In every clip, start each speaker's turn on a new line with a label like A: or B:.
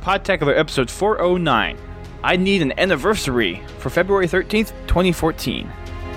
A: Podtacular episode 409. I need an anniversary for February 13th, 2014.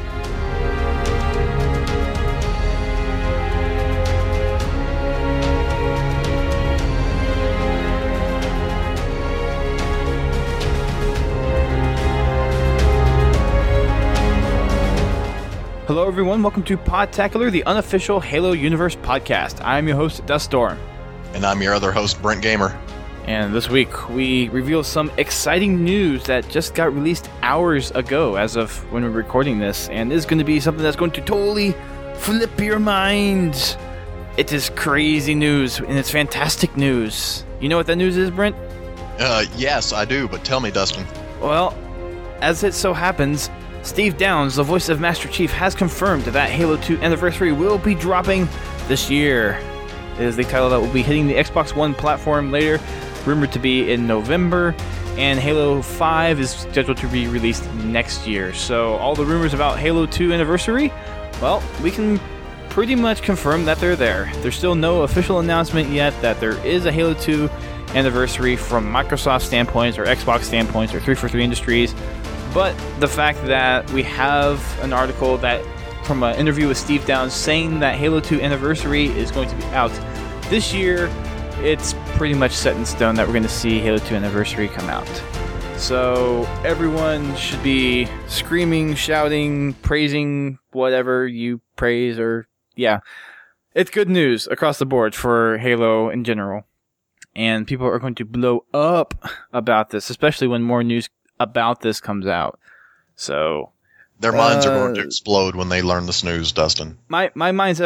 A: Hello everyone, welcome to Podtacular, the unofficial Halo Universe podcast. I'm your host, Duststorm.
B: And I'm your other host, Brent Gamer.
A: And this week, we reveal some exciting news that just got released hours ago as of when we're recording this, and is going to be something that's going to totally flip your mind. It is crazy news, and it's fantastic news. You know what that news is, Brent?
B: Yes, I do, but tell me, Dustin.
A: Well, as it so happens, Steve Downes, the voice of Master Chief, has confirmed that Halo 2 Anniversary will be dropping this year. It is the title that will be hitting the Xbox One platform later, rumored to be in November, and Halo 5 is scheduled to be released next year. So all the rumors about Halo 2 Anniversary, well, we can pretty much confirm that they're there. There's still no official announcement yet that there is a Halo 2 Anniversary from Microsoft standpoints or Xbox standpoints or 343 Industries. But the fact that we have an article that from an interview with Steve Downes saying that Halo 2 Anniversary is going to be out this year, it's pretty much set in stone that we're going to see Halo 2 Anniversary come out. So everyone should be screaming, shouting, praising whatever you praise, or yeah. It's good news across the board for Halo in general. And people are going to blow up about this, especially when more news about this comes out. So
B: their minds are going to explode when they learn this news, Dustin.
A: My mind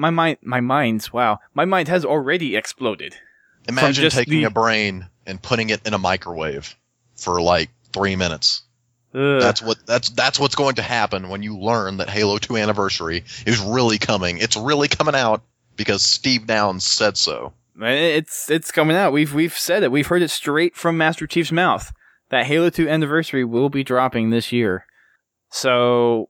A: has already exploded.
B: Imagine taking a brain and putting it in a microwave for like 3 minutes. That's what's going to happen when you learn that Halo 2 Anniversary is really coming. It's really coming out because Steve Downes said so.
A: It's coming out. We've said it. We've heard it straight from Master Chief's mouth that Halo 2 Anniversary will be dropping this year. So,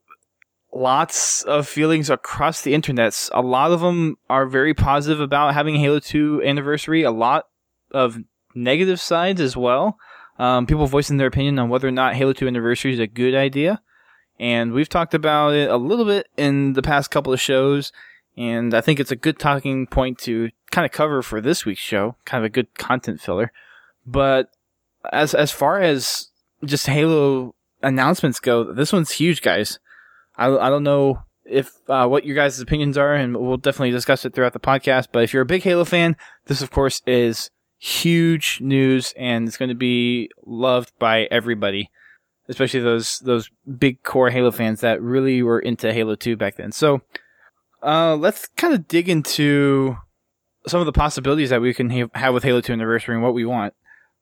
A: lots of feelings across the internet. A lot of them are very positive about having Halo 2 Anniversary. A lot of negative sides as well. People voicing their opinion on whether or not Halo 2 Anniversary is a good idea. And we've talked about it a little bit in the past couple of shows. And I think it's a good talking point to kind of cover for this week's show. Kind of a good content filler. But as far as just Halo announcements go, this one's huge, guys. I don't know if what your guys' opinions are, and we'll definitely discuss it throughout the podcast. But if you're a big Halo fan, this, of course, is huge news, and it's going to be loved by everybody, especially those big core Halo fans that really were into Halo 2 back then. So let's kind of dig into some of the possibilities that we can have with Halo 2 Anniversary and what we want.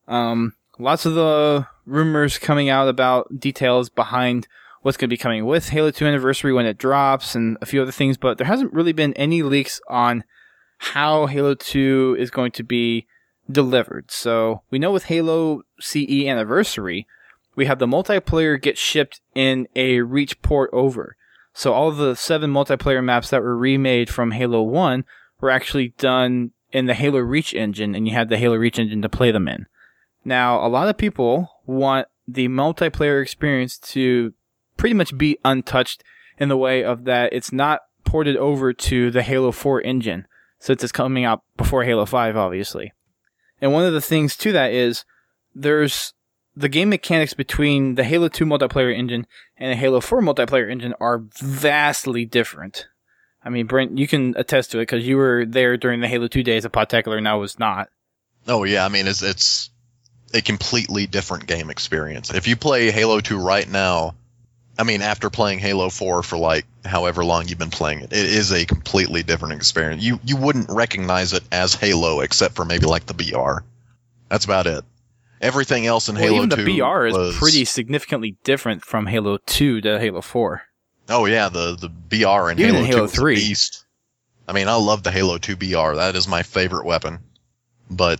A: Lots of the rumors coming out about details behind what's going to be coming with Halo 2 Anniversary when it drops and a few other things, but there hasn't really been any leaks on how Halo 2 is going to be delivered. So we know with Halo CE Anniversary, we have the multiplayer get shipped in a Reach port over. So all of the 7 multiplayer maps that were remade from Halo 1 were actually done in the Halo Reach engine, and you had the Halo Reach engine to play them in. Now, a lot of people want the multiplayer experience to pretty much be untouched in the way of that it's not ported over to the Halo 4 engine, since it's coming out before Halo 5, obviously. And one of the things to that is there's the game mechanics between the Halo 2 multiplayer engine and the Halo 4 multiplayer engine are vastly different. I mean, Brent, you can attest to it because you were there during the Halo 2 days of Podtacular and I was not.
B: Oh, yeah. I mean, it's a completely different game experience. If you play Halo 2 right now, I mean, after playing Halo 4 for like however long you've been playing it, it is a completely different experience. You wouldn't recognize it as Halo except for maybe like the BR. That's about it. Everything else in Halo 2
A: even the BR is pretty significantly different from Halo 2 to Halo 4.
B: Oh yeah, the BR in Halo 2 is a beast. I mean, I love the Halo 2 BR. That is my favorite weapon. But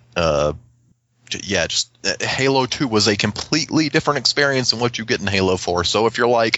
B: yeah, just Halo 2 was a completely different experience than what you get in Halo 4. So if you're like,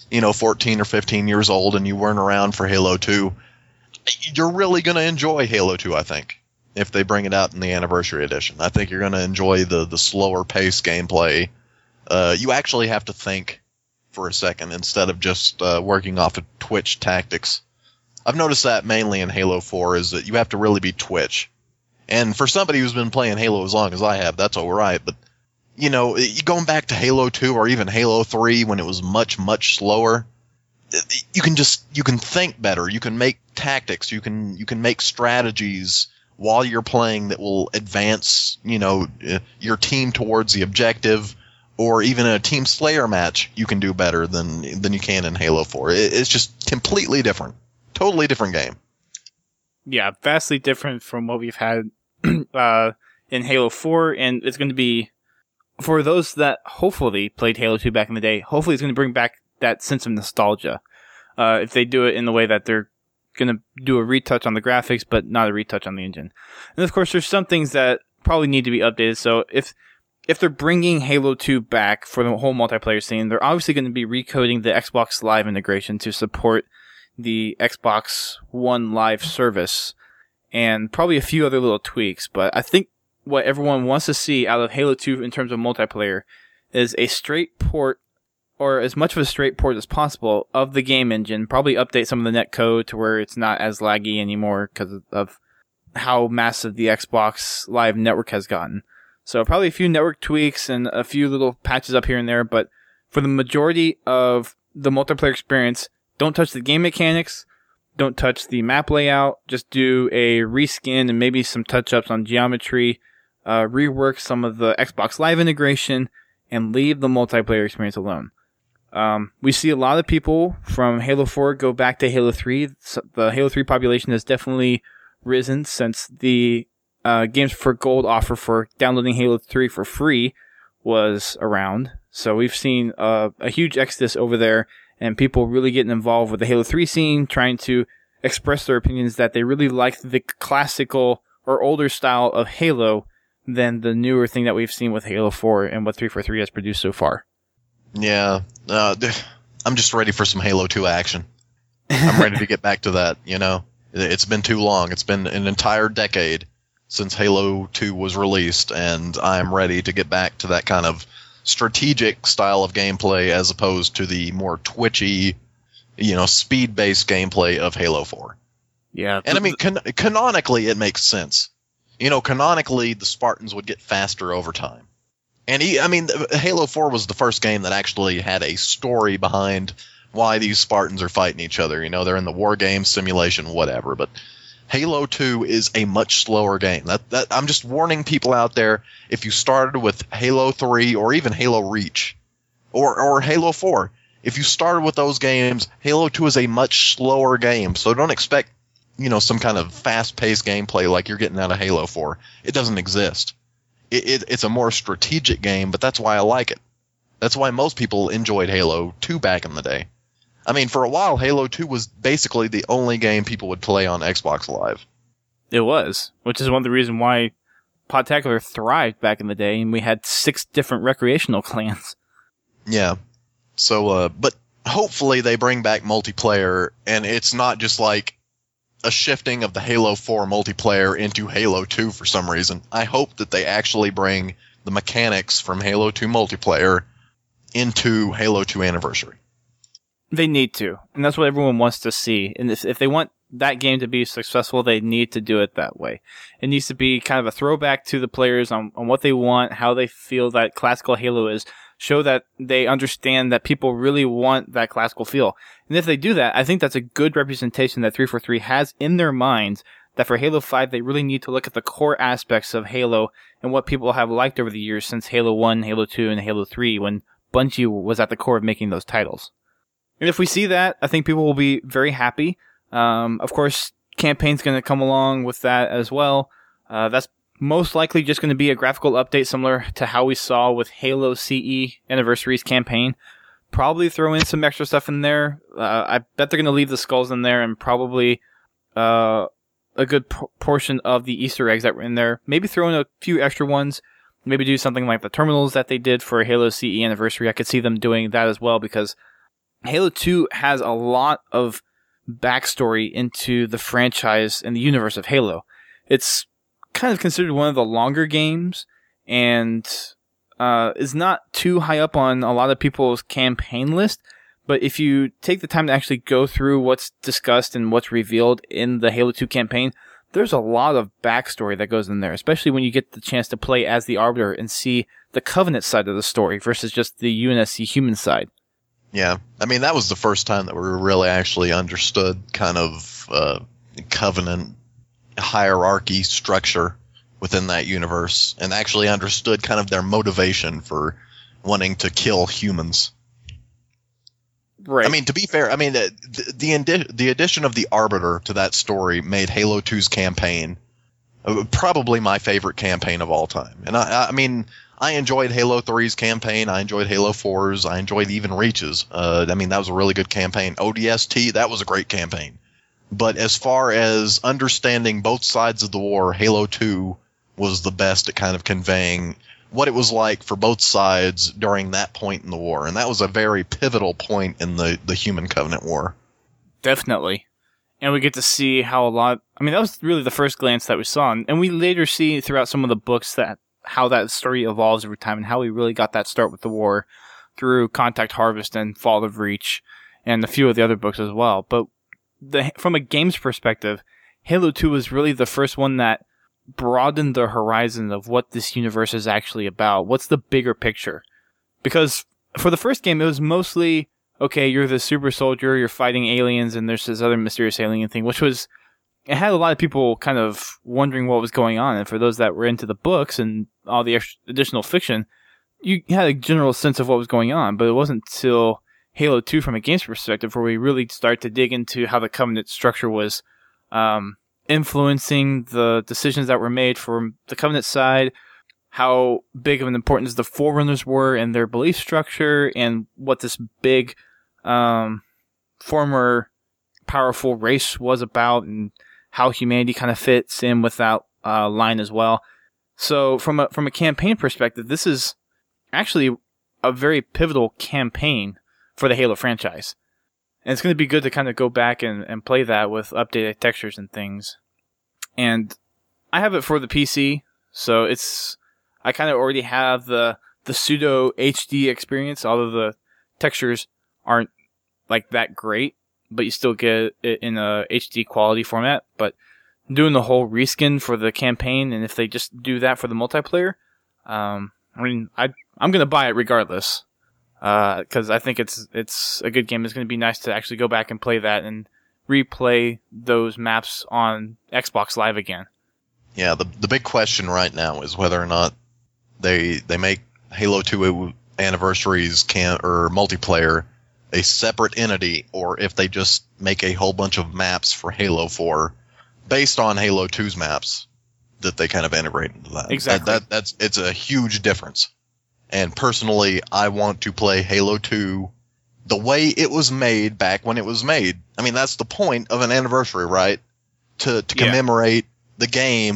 B: 14 or 15 years old and you weren't around for Halo 2, you're really going to enjoy Halo 2, I think. if they bring it out in the Anniversary Edition. I think you're going to enjoy the slower pace gameplay. You actually have to think for a second instead of just working off of Twitch tactics. I've noticed that mainly in Halo 4 is that you have to really be Twitch. And for somebody who's been playing Halo as long as I have, that's all right. But, you know, going back to Halo 2 or even Halo 3 when it was much, much slower, you can think better. You can make tactics. You can make strategies while you're playing that will advance, you know, your team towards the objective. Or even a Team Slayer match, you can do better than you can in Halo 4. It's just completely different. Totally different game.
A: Yeah, vastly different from what we've had in Halo 4, and it's going to be, for those that hopefully played Halo 2 back in the day, hopefully it's going to bring back that sense of nostalgia. If they do it in the way that they're going to do a retouch on the graphics, but not a retouch on the engine. And of course, there's some things that probably need to be updated, so if they're bringing Halo 2 back for the whole multiplayer scene, they're obviously going to be recoding the Xbox Live integration to support the Xbox One Live service, and probably a few other little tweaks. But I think what everyone wants to see out of Halo 2 in terms of multiplayer is a straight port, or as much of a straight port as possible, of the game engine. Probably update some of the net code to where it's not as laggy anymore because of how massive the Xbox Live network has gotten. So probably a few network tweaks and a few little patches up here and there, but for the majority of the multiplayer experience, don't touch the game mechanics, don't touch the map layout, just do a reskin and maybe some touch-ups on geometry, rework some of the Xbox Live integration, and leave the multiplayer experience alone. We see a lot of people from Halo 4 go back to Halo 3. The Halo 3 population has definitely risen since the Games for Gold offer for downloading Halo 3 for free was around. So we've seen a huge exodus over there, and people really getting involved with the Halo 3 scene, trying to express their opinions that they really like the classical or older style of Halo than the newer thing that we've seen with Halo 4 and what 343 has produced so far.
B: Yeah, I'm just ready for some Halo 2 action. I'm ready to get back to that, you know. It's been too long. It's been an entire decade since Halo 2 was released, and I'm ready to get back to that kind of strategic style of gameplay as opposed to the more twitchy, you know, speed-based gameplay of Halo 4.
A: Yeah.
B: And I mean, canonically, it makes sense. You know, canonically, the Spartans would get faster over time. And Halo 4 was the first game that actually had a story behind why these Spartans are fighting each other. You know, they're in the war game simulation, whatever, but Halo 2 is a much slower game. That I'm just warning people out there, if you started with Halo 3 or even Halo Reach or Halo 4, if you started with those games, Halo 2 is a much slower game. So don't expect, you know, some kind of fast-paced gameplay like you're getting out of Halo 4. It doesn't exist. It's a more strategic game, but that's why I like it. That's why most people enjoyed Halo 2 back in the day. I mean, for a while, Halo 2 was basically the only game people would play on Xbox Live.
A: It was, which is one of the reasons why Podtacular thrived back in the day, and we had 6 different recreational clans.
B: Yeah. So, but hopefully they bring back multiplayer, and it's not just like a shifting of the Halo 4 multiplayer into Halo 2 for some reason. I hope that they actually bring the mechanics from Halo 2 multiplayer into Halo 2 Anniversary.
A: They need to, and that's what everyone wants to see. And if they want that game to be successful, they need to do it that way. It needs to be kind of a throwback to the players on what they want, how they feel that classical Halo is, show that they understand that people really want that classical feel. And if they do that, I think that's a good representation that 343 has in their minds, that for Halo 5, they really need to look at the core aspects of Halo and what people have liked over the years since Halo 1, Halo 2, and Halo 3, when Bungie was at the core of making those titles. And if we see that, I think people will be very happy. Of course, campaign's going to come along with that as well. That's most likely just going to be a graphical update similar to how we saw with Halo CE Anniversary's campaign. Probably throw in some extra stuff in there. I bet they're going to leave the skulls in there and probably a good portion of the Easter eggs that were in there. Maybe throw in a few extra ones. Maybe do something like the terminals that they did for Halo CE Anniversary. I could see them doing that as well, because Halo 2 has a lot of backstory into the franchise and the universe of Halo. It's kind of considered one of the longer games, and is not too high up on a lot of people's campaign list. But if you take the time to actually go through what's discussed and what's revealed in the Halo 2 campaign, there's a lot of backstory that goes in there, especially when you get the chance to play as the Arbiter and see the Covenant side of the story versus just the UNSC human side.
B: Yeah, I mean, that was the first time that we really actually understood kind of Covenant hierarchy structure within that universe, and actually understood kind of their motivation for wanting to kill humans.
A: Right.
B: I mean, to be fair, I mean, the addition of the Arbiter to that story made Halo 2's campaign probably my favorite campaign of all time. And I mean, I enjoyed Halo 3's campaign. I enjoyed Halo 4's. I enjoyed even Reach's. I mean, that was a really good campaign. ODST, that was a great campaign. But as far as understanding both sides of the war, Halo 2 was the best at kind of conveying what it was like for both sides during that point in the war. And that was a very pivotal point in the Human Covenant War.
A: Definitely. And we get to see how that was really the first glance that we saw. And we later see throughout some of the books that how that story evolves over time and how we really got that start with the war through Contact Harvest and Fall of Reach and a few of the other books as well. But from a game's perspective, Halo 2 was really the first one that broadened the horizon of what this universe is actually about. What's the bigger picture? Because for the first game, it was mostly, okay, you're the super soldier, you're fighting aliens, and there's this other mysterious alien thing, it had a lot of people kind of wondering what was going on. And for those that were into the books and all the additional fiction, you had a general sense of what was going on. But it wasn't until Halo 2 from a game's perspective where we really start to dig into how the Covenant structure was influencing the decisions that were made from the Covenant side, how big of an importance the Forerunners were and their belief structure, and what this big former powerful race was about, and how humanity kind of fits in with that line as well. So from a campaign perspective, this is actually a very pivotal campaign for the Halo franchise. And it's going to be good to kind of go back and play that with updated textures and things. And I have it for the PC, so I kind of already have the pseudo HD experience, although the textures aren't like that great, but you still get it in a HD quality format. But doing the whole reskin for the campaign, and if they just do that for the multiplayer, I'm going to buy it regardless. Because I think it's a good game. It's going to be nice to actually go back and play that and replay those maps on Xbox Live again.
B: Yeah, the big question right now is whether or not they make Halo 2 Anniversaries or multiplayer a separate entity, or if they just make a whole bunch of maps for Halo 4 based on Halo 2's maps that they kind of integrate into that.
A: Exactly.
B: It's a huge difference. And personally, I want to play Halo 2 the way it was made back when it was made. I mean, that's the point of an anniversary, right? To commemorate the game,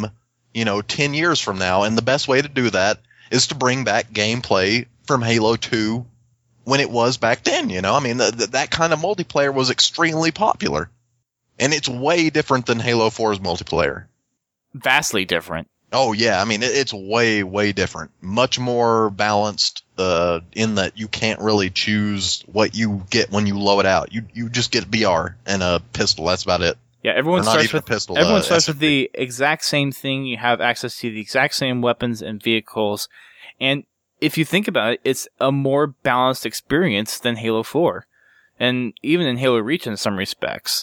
B: 10 years from now. And the best way to do that is to bring back gameplay from Halo 2 when it was back then, I mean, that kind of multiplayer was extremely popular. And it's way different than Halo 4's multiplayer.
A: Vastly different.
B: Oh, yeah. I mean, it's way, way different. Much more balanced in that you can't really choose what you get when you load out. You just get BR and a pistol. That's about it.
A: Yeah, everyone starts with the exact same thing. You have access to the exact same weapons and vehicles. And if you think about it, it's a more balanced experience than Halo 4. And even in Halo Reach in some respects.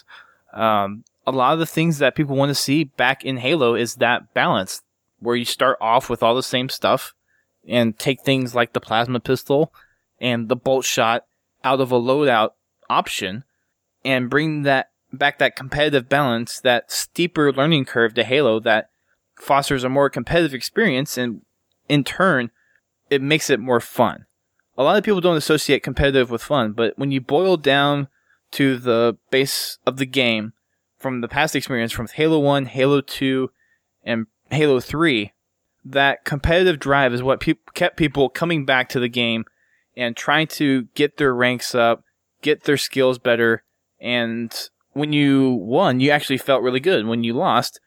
A: A lot of the things that people want to see back in Halo is that balance, where you start off with all the same stuff and take things like the plasma pistol and the bolt shot out of a loadout option and bring that competitive balance, that steeper learning curve to Halo that fosters a more competitive experience, and in turn, it makes it more fun. A lot of people don't associate competitive with fun, but when you boil down to the base of the game from the past experience from Halo 1, Halo 2, and Halo 3, that competitive drive is what kept people coming back to the game and trying to get their ranks up, get their skills better, and when you won, you actually felt really good. When you lost,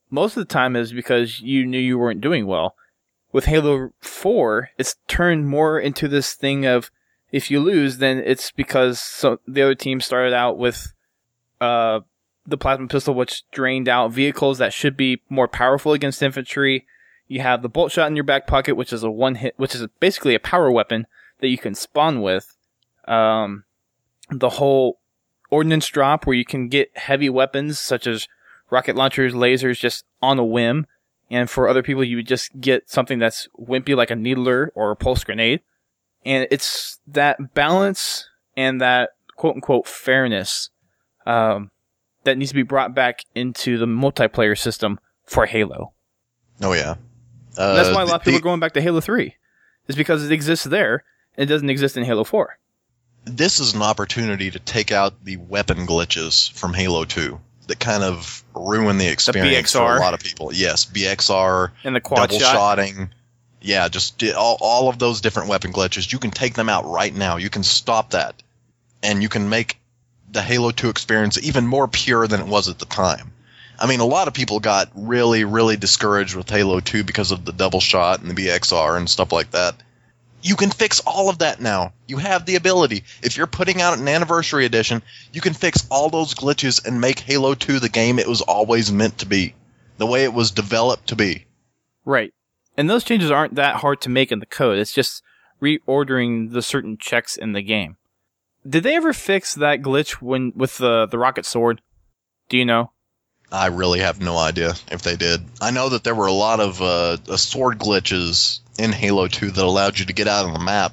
A: most of the time is because you knew you weren't doing well. With Halo 4, it's turned more into this thing of, if you lose, then it's because the other team started out with the plasma pistol, which drained out vehicles that should be more powerful against infantry. You have the bolt shot in your back pocket, which is a one-hit, which is basically a power weapon that you can spawn with. The whole ordnance drop, where you can get heavy weapons such as rocket launchers, lasers, just on a whim. And for other people, you would just get something that's wimpy like a needler or a pulse grenade. And it's that balance and that quote-unquote fairness that needs to be brought back into the multiplayer system for Halo.
B: Oh, yeah.
A: And that's why a lot of people are going back to Halo 3. Is because it exists there, and it doesn't exist in Halo 4.
B: This is an opportunity to take out the weapon glitches from Halo 2 that kind of ruin the experience for a lot of people. Yes, BXR,
A: and the quad
B: double shotting. Yeah, just all of those different weapon glitches. You can take them out right now. You can stop that. And you can make the Halo 2 experience even more pure than it was at the time. I mean, a lot of people got really, really discouraged with Halo 2 because of the double shot and the BXR and stuff like that. You can fix all of that now. You have the ability. If you're putting out an anniversary edition, you can fix all those glitches and make Halo 2 the game it was always meant to be. The way it was developed to be.
A: Right. And those changes aren't that hard to make in the code. It's just reordering the certain checks in the game. Did they ever fix that glitch with the rocket sword? Do you know?
B: I really have no idea if they did. I know that there were a lot of sword glitches in Halo 2 that allowed you to get out on the map,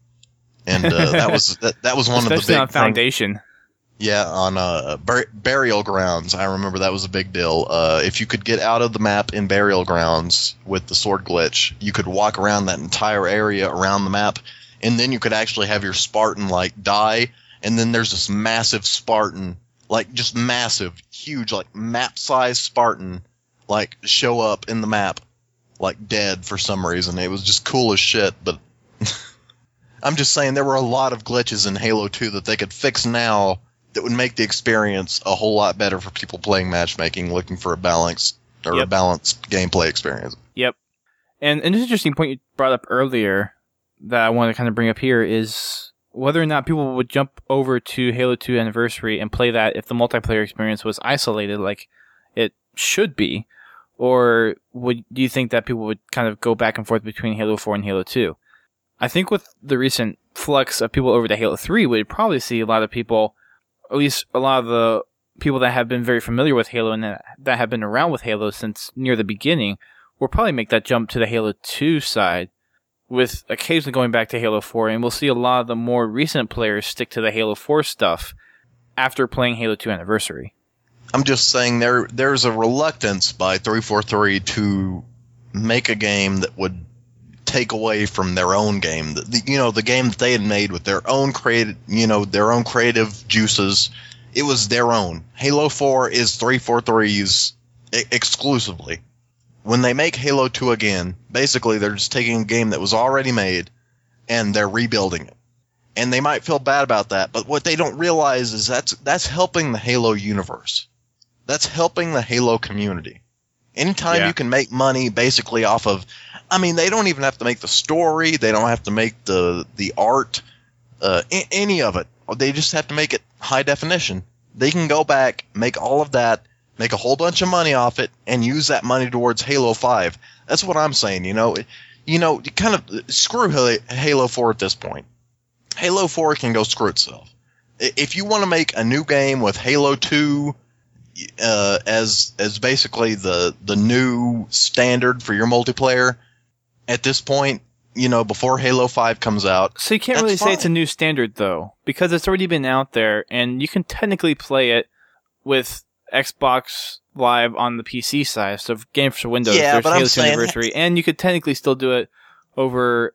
B: and that was one
A: especially
B: of the big.
A: Especially on Foundation.
B: Yeah, on Burial Grounds, I remember that was a big deal. If you could get out of the map in Burial Grounds with the sword glitch, you could walk around that entire area around the map, and then you could actually have your Spartan die, and then there's this massive Spartan. Just massive, huge, map-sized Spartan, show up in the map, dead for some reason. It was just cool as shit, but I'm just saying there were a lot of glitches in Halo 2 that they could fix now that would make the experience a whole lot better for people playing matchmaking, looking for a balanced gameplay experience.
A: Yep. And an interesting point you brought up earlier that I want to kind of bring up here is whether or not people would jump over to Halo 2 Anniversary and play that if the multiplayer experience was isolated like it should be, or do you think that people would kind of go back and forth between Halo 4 and Halo 2? I think with the recent flux of people over to Halo 3, we'd probably see a lot of people, at least a lot of the people that have been very familiar with Halo and that have been around with Halo since near the beginning, will probably make that jump to the Halo 2 side, with occasionally going back to Halo 4, and we'll see a lot of the more recent players stick to the Halo 4 stuff after playing Halo 2 Anniversary.
B: I'm just saying there's a reluctance by 343 to make a game that would take away from their own game. The game that they had made with their own creative juices. It was their own. Halo 4 is 343's exclusively. When they make Halo 2 again, basically they're just taking a game that was already made and they're rebuilding it. And they might feel bad about that, but what they don't realize is that's helping the Halo universe. That's helping the Halo community. Anytime you can make money basically off of, they don't even have to make the story, they don't have to make the art, any of it. They just have to make it high definition. They can go back, make all of that, make a whole bunch of money off it, and use that money towards Halo 5. That's what I'm saying, kind of screw Halo 4 at this point. Halo 4 can go screw itself. If you want to make a new game with Halo 2 as basically the new standard for your multiplayer, at this point, before Halo 5 comes out.
A: So you can't really say it's a new standard, though, because it's already been out there, and you can technically play it with Xbox Live on the PC side, so Games for Windows, there's Halo 2 Anniversary, and you could technically still do it over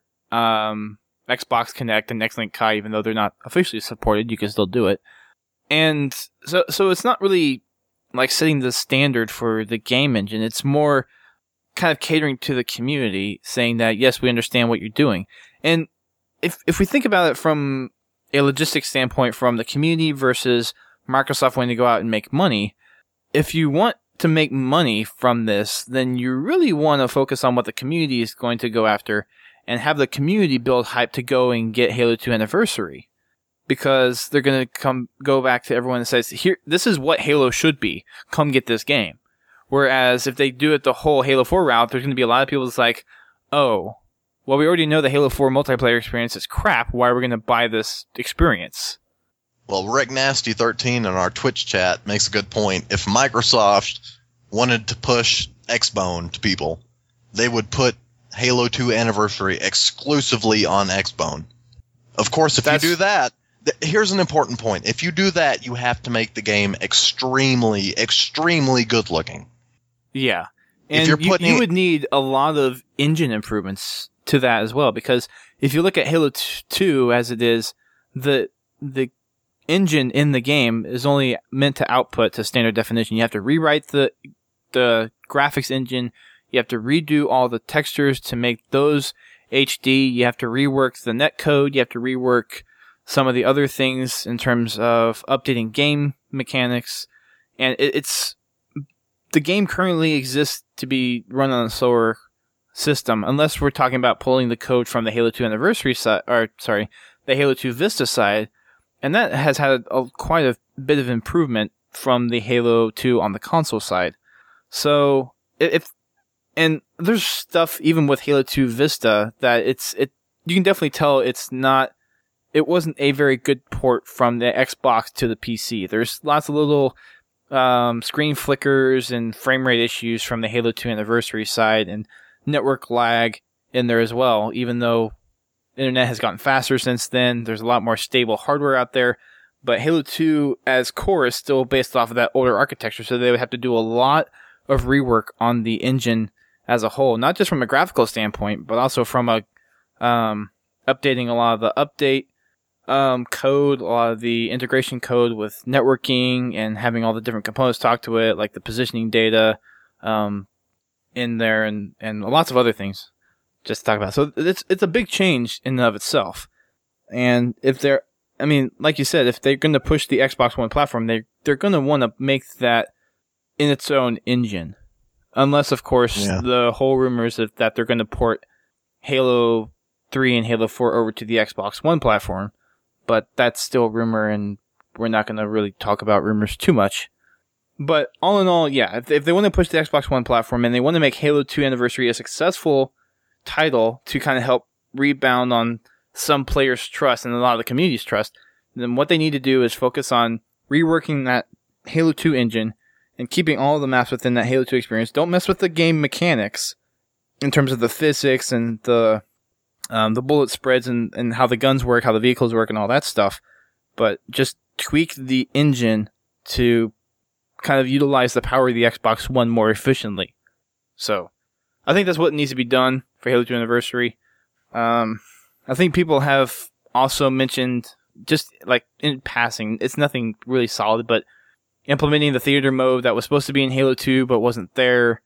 A: Xbox Connect and Nextlink Kai, even though they're not officially supported, you can still do it. And so it's not really like setting the standard for the game engine, it's more kind of catering to the community, saying that, yes, we understand what you're doing. And if we think about it from a logistics standpoint, from the community versus Microsoft wanting to go out and make money, if you want to make money from this, then you really want to focus on what the community is going to go after and have the community build hype to go and get Halo 2 Anniversary. Because they're going to go back to everyone and says, here, this is what Halo should be. Come get this game. Whereas if they do it the whole Halo 4 route, there's going to be a lot of people that's like, oh, well, we already know the Halo 4 multiplayer experience is crap. Why are we going to buy this experience?
B: Well, Rick Nasty 13 in our Twitch chat makes a good point. If Microsoft wanted to push Xbone to people, they would put Halo 2 Anniversary exclusively on Xbone. Of course, if you do that, here's an important point. If you do that, you have to make the game extremely, extremely good looking.
A: Yeah. And you would need a lot of engine improvements to that as well, because if you look at Halo 2 as it is, the engine in the game is only meant to output to standard definition. You have to rewrite the graphics engine. You have to redo all the textures to make those HD. You have to rework the netcode. You have to rework some of the other things in terms of updating game mechanics. And it's the game currently exists to be run on a slower system, unless we're talking about pulling the code from the Halo 2 Anniversary side, the Halo 2 Vista side. And that has had quite a bit of improvement from the Halo 2 on the console side. So, and there's stuff even with Halo 2 Vista that you can definitely tell it wasn't a very good port from the Xbox to the PC. There's lots of little screen flickers and frame rate issues from the Halo 2 Anniversary side, and network lag in there as well, even though internet has gotten faster since then. There's a lot more stable hardware out there, but Halo 2 as core is still based off of that older architecture, so they would have to do a lot of rework on the engine as a whole, not just from a graphical standpoint, but also from updating a lot of the update code, a lot of the integration code with networking, and having all the different components talk to it, like the positioning data in there, and lots of other things just to talk about. So it's a big change in and of itself. And like you said, if they're going to push the Xbox One platform, they're going to want to make that in its own engine. Unless, of course, the whole rumors that they're going to port Halo 3 and Halo 4 over to the Xbox One platform. But that's still rumor, and we're not going to really talk about rumors too much. But all in all, yeah, if they want to push the Xbox One platform and they want to make Halo 2 Anniversary a successful title to kind of help rebound on some players' trust and a lot of the community's trust, then what they need to do is focus on reworking that Halo 2 engine and keeping all the maps within that Halo 2 experience. Don't mess with the game mechanics in terms of the physics and the bullet spreads and how the guns work, how the vehicles work, and all that stuff. But just tweak the engine to kind of utilize the power of the Xbox One more efficiently. So, I think that's what needs to be done for Halo 2 Anniversary. I think people have also mentioned, just like in passing, it's nothing really solid, but implementing the theater mode that was supposed to be in Halo 2 but wasn't there.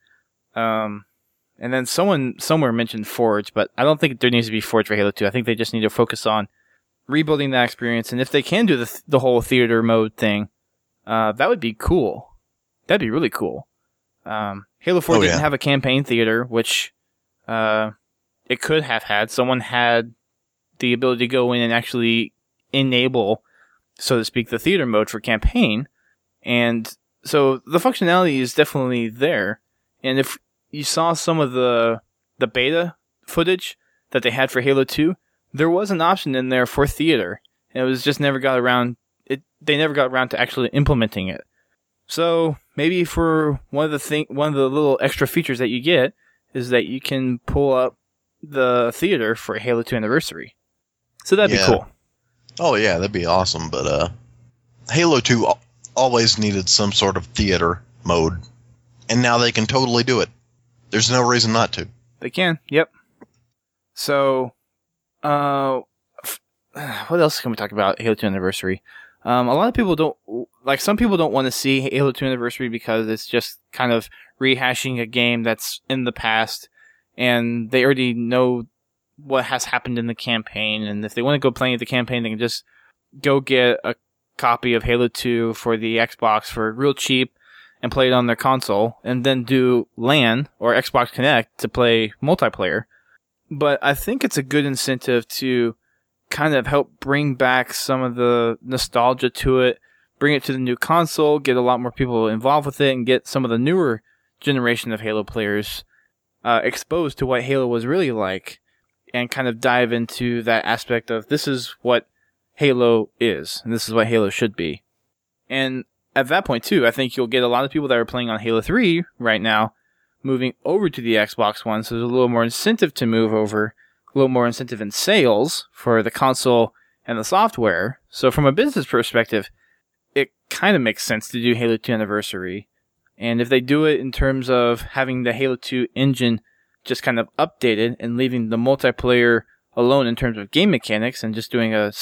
A: And then someone somewhere mentioned Forge, but I don't think there needs to be Forge for Halo 2. I think they just need to focus on rebuilding that experience. And if they can do the whole theater mode thing, that would be cool. That'd be really cool. Halo 4 didn't have a campaign theater, which it could have had. Someone had the ability to go in and actually enable, so to speak, the theater mode for campaign. And so the functionality is definitely there. And if you saw some of the beta footage that they had for Halo 2, there was an option in there for theater. And it was just never got around. They never got around to actually implementing it. So maybe for one of the little extra features that you get is that you can pull up the theater for Halo 2 Anniversary. So that'd be cool.
B: Oh yeah, that'd be awesome. But Halo 2 always needed some sort of theater mode, and now they can totally do it. There's no reason not to.
A: They can, yep. So, what else can we talk about Halo 2 Anniversary? A lot of people some people don't want to see Halo 2 Anniversary because it's just kind of rehashing a game that's in the past, and they already know what has happened in the campaign, and if they want to go play the campaign, they can just go get a copy of Halo 2 for the Xbox for real cheap, and play it on their console, and then do LAN or Xbox Connect to play multiplayer. But I think it's a good incentive to kind of help bring back some of the nostalgia to it, bring it to the new console, get a lot more people involved with it, and get some of the newer generation of Halo players exposed to what Halo was really like, and kind of dive into that aspect of this is what Halo is, and this is what Halo should be. And at that point, too, I think you'll get a lot of people that are playing on Halo 3 right now moving over to the Xbox One, so there's a little more incentive to move over, a little more incentive in sales for the console and the software. So from a business perspective, it kind of makes sense to do Halo 2 Anniversary. And if they do it in terms of having the Halo 2 engine just kind of updated and leaving the multiplayer alone in terms of game mechanics and just doing a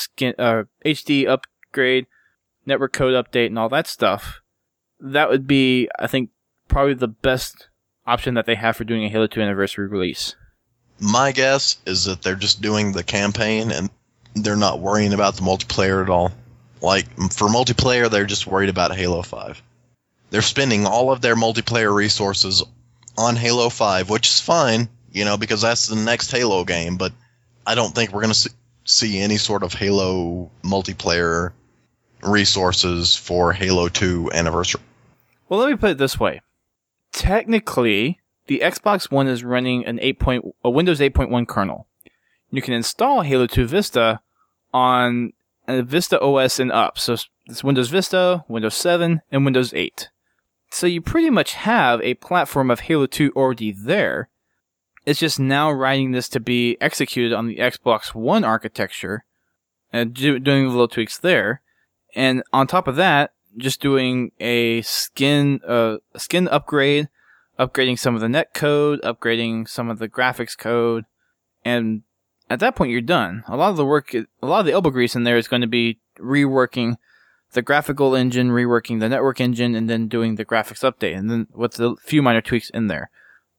A: HD upgrade, network code update, and all that stuff, that would be, I think, probably the best option that they have for doing a Halo 2 Anniversary release.
B: My guess is that they're just doing the campaign and they're not worrying about the multiplayer at all. Like, for multiplayer, they're just worried about Halo 5. They're spending all of their multiplayer resources on Halo 5, which is fine, because that's the next Halo game, but I don't think we're going to see any sort of Halo multiplayer resources for Halo 2 Anniversary.
A: Well, let me put it this way. Technically, the Xbox One is running a Windows 8.1 kernel. You can install Halo 2 Vista on a Vista OS and up. So it's Windows Vista, Windows 7, and Windows 8. So you pretty much have a platform of Halo 2 already there. It's just now writing this to be executed on the Xbox One architecture and doing little tweaks there. And on top of that, just doing a skin upgrade, upgrading some of the net code, upgrading some of the graphics code, and at that point you're done. A lot of the elbow grease in there is going to be reworking the graphical engine, reworking the network engine, and then doing the graphics update, and then with a few minor tweaks in there.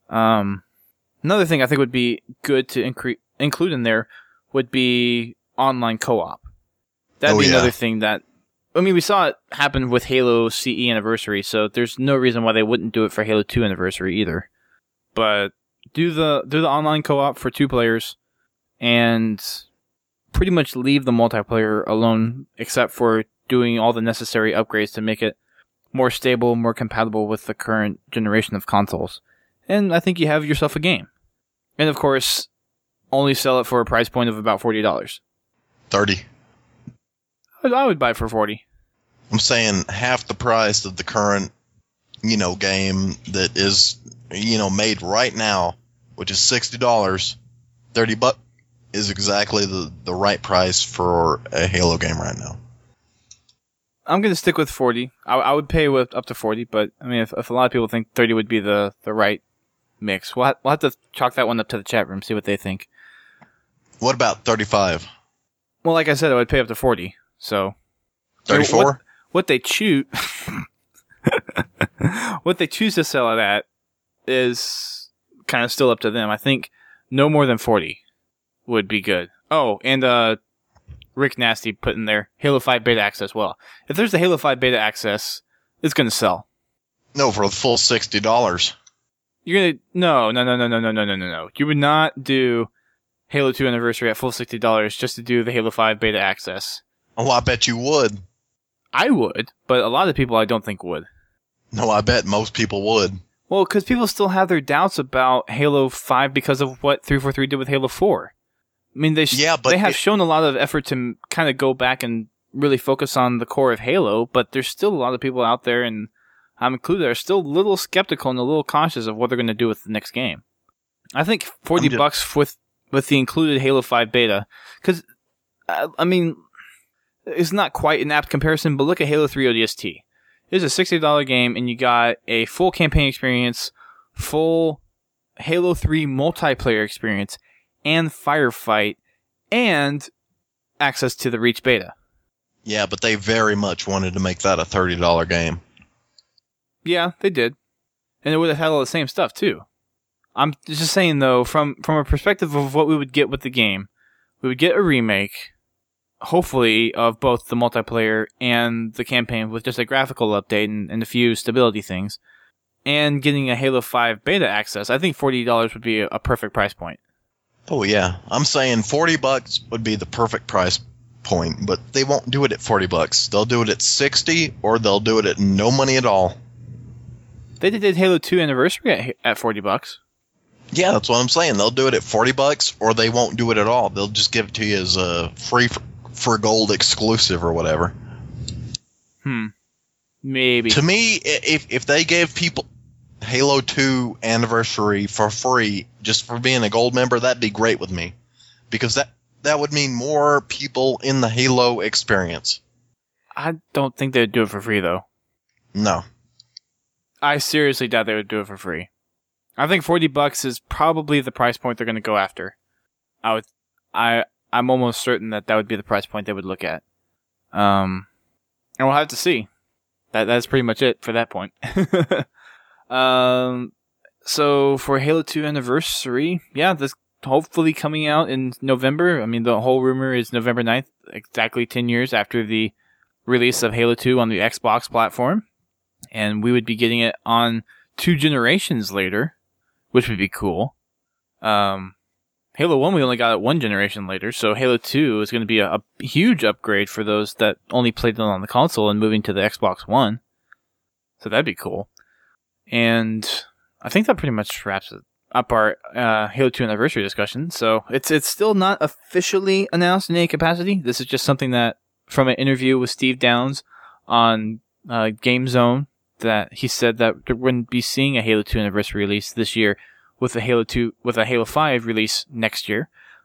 A: Another thing I think would be good to include in there would be online co-op. That'd be another thing that, we saw it happen with Halo CE Anniversary, so there's no reason why they wouldn't do it for Halo 2 Anniversary either. But do the online co-op for 2 players, and pretty much leave the multiplayer alone, except for doing all the necessary upgrades to make it more stable, more compatible with the current generation of consoles. And I think you have yourself a game. And of course, only sell it for a price point of about $40.
B: $30.
A: I would buy it for $40.
B: I'm saying half the price of the current, game that is, made right now, which is $60. $30 is exactly the right price for a Halo game right now.
A: I'm going to stick with 40. I would pay with up to 40, but if a lot of people think 30 would be the right mix, we'll have to chalk that one up to the chat room, see what they think.
B: What about 35?
A: Well, like I said, I would pay up to 40. So
B: 34?
A: What they choose what they choose to sell it at is kind of still up to them. I think no more than 40 would be good. Oh, and Rick Nasty put in there Halo 5 beta access. Well, if there's a Halo 5 beta access, it's going to sell.
B: No, for the full $60.
A: You're going to no. You would not do Halo 2 Anniversary at full $60 just to do the Halo 5 beta access.
B: Oh, I bet you would.
A: I would, but a lot of people I don't think would.
B: No, I bet most people would.
A: Well, because people still have their doubts about Halo 5 because of what 343 did with Halo 4. They have shown a lot of effort to kind of go back and really focus on the core of Halo, but there's still a lot of people out there, and I'm included, are still a little skeptical and a little cautious of what they're going to do with the next game. I think $40 with the included Halo 5 beta, because, it's not quite an apt comparison, but look at Halo 3 ODST. It's a $60 game, and you got a full campaign experience, full Halo 3 multiplayer experience, and firefight, and access to the Reach beta.
B: Yeah, but they very much wanted to make that a $30 game.
A: Yeah, they did. And it would have had all the same stuff, too. I'm just saying, though, from a perspective of what we would get with the game, we would get a remake, hopefully, of both the multiplayer and the campaign with just a graphical update and a few stability things, and getting a Halo 5 beta access, I think $40 would be a perfect price point.
B: Oh yeah, I'm saying $40 would be the perfect price point, but they won't do it at $40. They'll do it at $60, or they'll do it at no money at all.
A: They did Halo 2 Anniversary at $40.
B: Yeah, that's what I'm saying. They'll do it at $40, or they won't do it at all. They'll just give it to you as a free for gold exclusive or whatever.
A: Maybe.
B: To me, if they gave people Halo 2 Anniversary for free just for being a gold member, that'd be great with me, because that would mean more people in the Halo experience.
A: I don't think they'd do it for free, though.
B: No.
A: I seriously doubt they would do it for free. I think $40 is probably the price point they're going to go after. I'm almost certain that would be the price point they would look at. And we'll have to see. That's pretty much it for that point. So for Halo 2 Anniversary, yeah, this hopefully coming out in November. I mean, the whole rumor is November 9th, exactly 10 years after the release of Halo 2 on the Xbox platform. And we would be getting it on 2 generations later, which would be cool. Halo 1, we only got it 1 generation later, so Halo 2 is going to be a huge upgrade for those that only played it on the console and moving to the Xbox One. So that'd be cool. And I think that pretty much wraps up our Halo 2 Anniversary discussion. So it's still not officially announced in any capacity. This is just something that, from an interview with Steve Downes on Game Zone, that he said that we wouldn't be seeing a Halo 2 Anniversary release this year, with a Halo 5 release next year.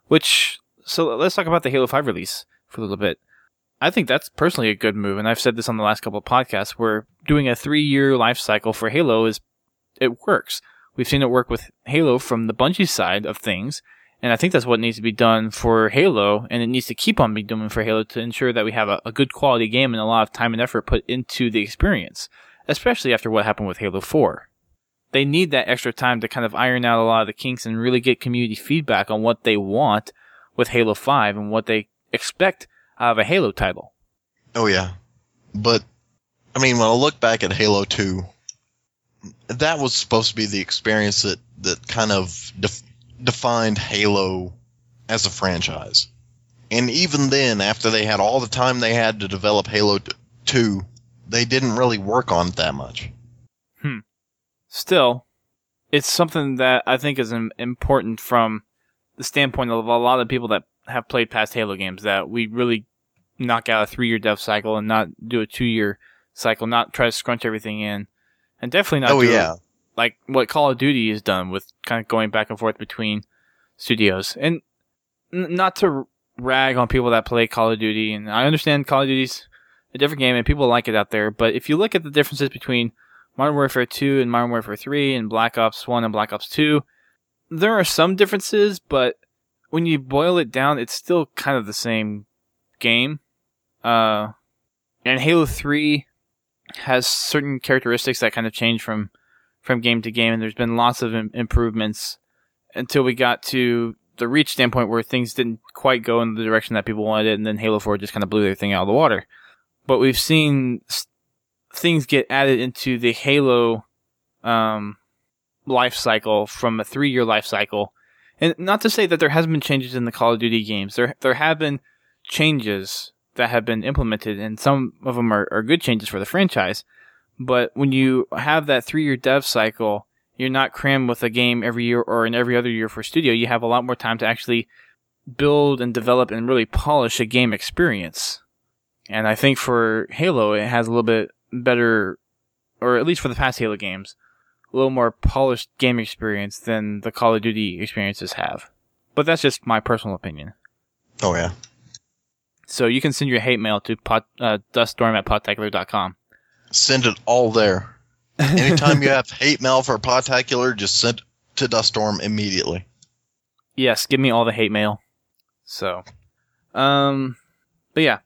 A: So let's talk about the Halo 5 release for a little bit. I think that's personally a good move, and I've said this on the last couple of podcasts, where doing a 3-year life cycle for Halo it works. We've seen it work with Halo from the Bungie side of things, and I think that's what needs to be done for Halo, and it needs to keep on being done for Halo to ensure that we have a good quality game and a lot of time and effort put into the experience, especially after what happened with Halo 4. They need that extra time to kind of iron out a lot of the kinks and really get community feedback on what they want with Halo 5 and what they expect out of a Halo title.
B: Oh, yeah. But, I mean, when I look back at Halo 2, that was supposed to be the experience that kind of defined Halo as a franchise. And even then, after they had all the time they had to develop Halo 2, they didn't really work on it that much.
A: Still, it's something that I think is important from the standpoint of a lot of people that have played past Halo games, that we really knock out a 3-year dev cycle and not do a 2-year cycle, not try to scrunch everything in, and definitely not like what Call of Duty has done with kind of going back and forth between studios. And not to rag on people that play Call of Duty, and I understand Call of Duty's a different game and people like it out there, but if you look at the differences between Modern Warfare 2 and Modern Warfare 3 and Black Ops 1 and Black Ops 2, there are some differences, but when you boil it down, it's still kind of the same game. And Halo 3 has certain characteristics that kind of change from game to game, and there's been lots of improvements until we got to the Reach standpoint, where things didn't quite go in the direction that people wanted it, and then Halo 4 just kind of blew their thing out of the water. But we've seen things get added into the Halo life cycle from a 3-year life cycle. And not to say that there hasn't been changes in the Call of Duty games. There have been changes that have been implemented, and some of them are good changes for the franchise. But when you have that 3-year dev cycle, you're not crammed with a game every year or in every other year for studio. You have a lot more time to actually build and develop and really polish a game experience. And I think for Halo, it has a little bit better, or at least for the past Halo games, a little more polished game experience than the Call of Duty experiences have. But that's just my personal opinion.
B: Oh, yeah.
A: So you can send your hate mail to duststorm@podtacular.com.
B: Send it all there. Anytime you have hate mail for Podtacular, just send it to Duststorm immediately.
A: Yes, give me all the hate mail. So, but yeah,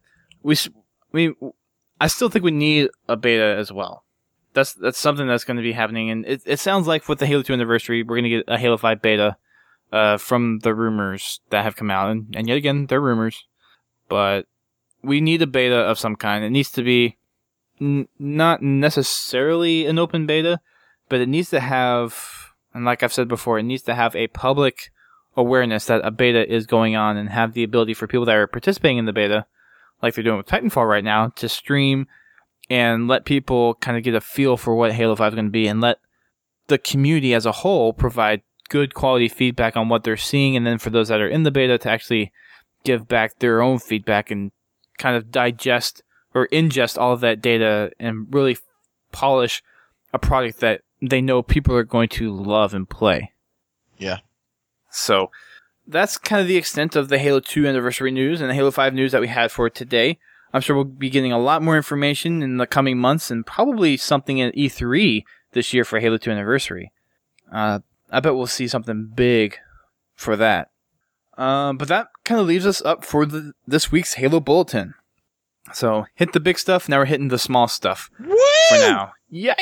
A: I still think we need a beta as well. That's something that's going to be happening, and it sounds like with the Halo 2 Anniversary, we're going to get a Halo 5 beta from the rumors that have come out, and yet again, they're rumors. But we need a beta of some kind. It needs to be not necessarily an open beta, but it needs to have, and like I've said before, it needs to have a public awareness that a beta is going on and have the ability for people that are participating in the beta, like they're doing with Titanfall right now, to stream and let people kind of get a feel for what Halo 5 is going to be, and let the community as a whole provide good quality feedback on what they're seeing, and then for those that are in the beta to actually give back their own feedback and kind of digest or ingest all of that data and really polish a product that they know people are going to love and play.
B: Yeah.
A: So that's kind of the extent of the Halo 2 anniversary news and the Halo 5 news that we had for today. I'm sure we'll be getting a lot more information in the coming months, and probably something at E3 this year for Halo 2 anniversary. I bet we'll see something big for that. But that kind of leaves us up for this week's Halo Bulletin. So hit the big stuff, now we're hitting the small stuff.
B: Woo!
A: For now. Yeah!